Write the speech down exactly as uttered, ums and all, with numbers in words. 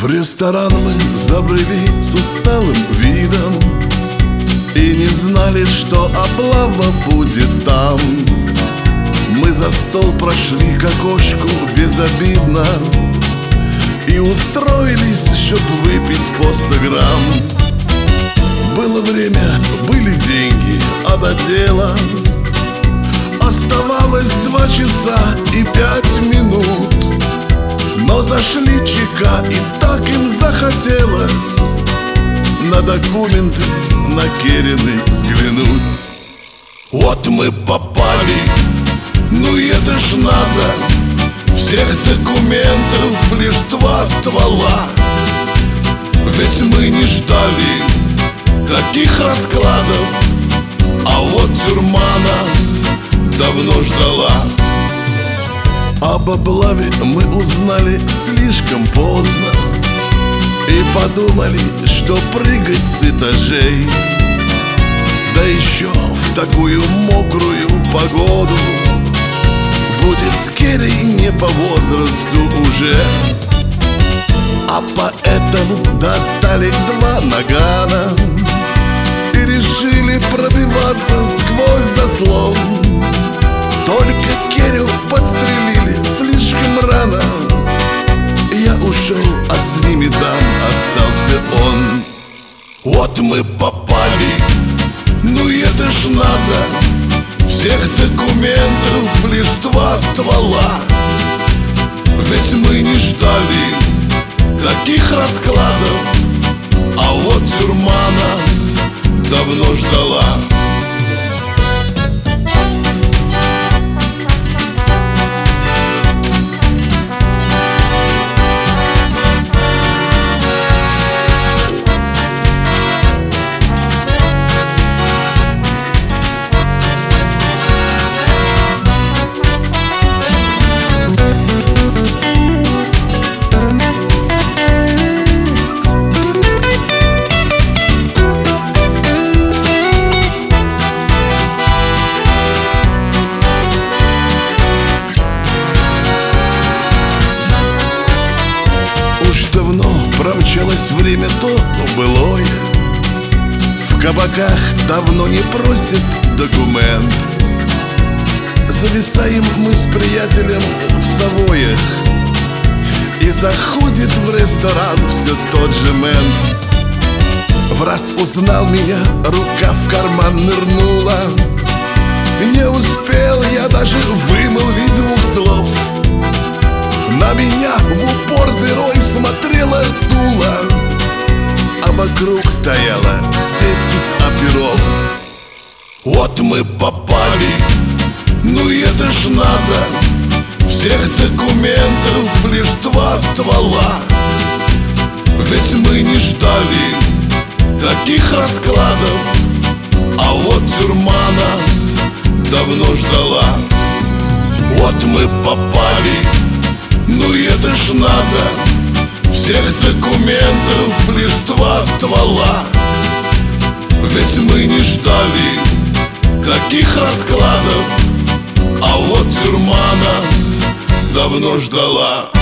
В ресторан мы забрели с усталым видом и не знали, что облава будет там. Мы за стол прошли к окошку безобидно и устроились, чтоб выпить по сто грамм. Было время, были деньги, а до дела оставалось два часа и пять минут. Но зашли ЧК, и так им захотелось на документы на Керены взглянуть. Вот мы попали, ну и это ж надо, всех документов лишь два ствола. Ведь мы не ждали таких раскладов, а вот тюрьма нас давно ждала. Об облаве мы узнали слишком поздно и подумали, что прыгать с этажей, да еще в такую мокрую погоду, будет с Керой не по возрасту уже. А поэтому достали два нагана и решили пробиваться сквозь заслон. Только Керю подстрелили слишком рано, я ушел, а с ними там остался он. Вот мы попали, ну и это ж надо, всех документов лишь два ствола. Ведь мы не ждали таких раскладов, а вот тюрьма нас давно ждала. Давно промчалось время то былое, в кабаках давно не просят документ. Зависаем мы с приятелем в Савоях, и заходит в ресторан все тот же мент. Враз узнал меня, рука в карман нырнула, не успел я даже вымолвить двух слов. На меня в упор дырой смотрела дуло, а вокруг стояло десять оперов. Вот мы попали, ну и это ж надо, всех документов лишь два ствола. Ведь мы не ждали таких раскладов, а вот тюрьма нас давно ждала. Вот мы попали, ну и это ж надо, всех документов лишь два ствола. Ведь мы не ждали таких раскладов, а вот тюрьма нас давно ждала.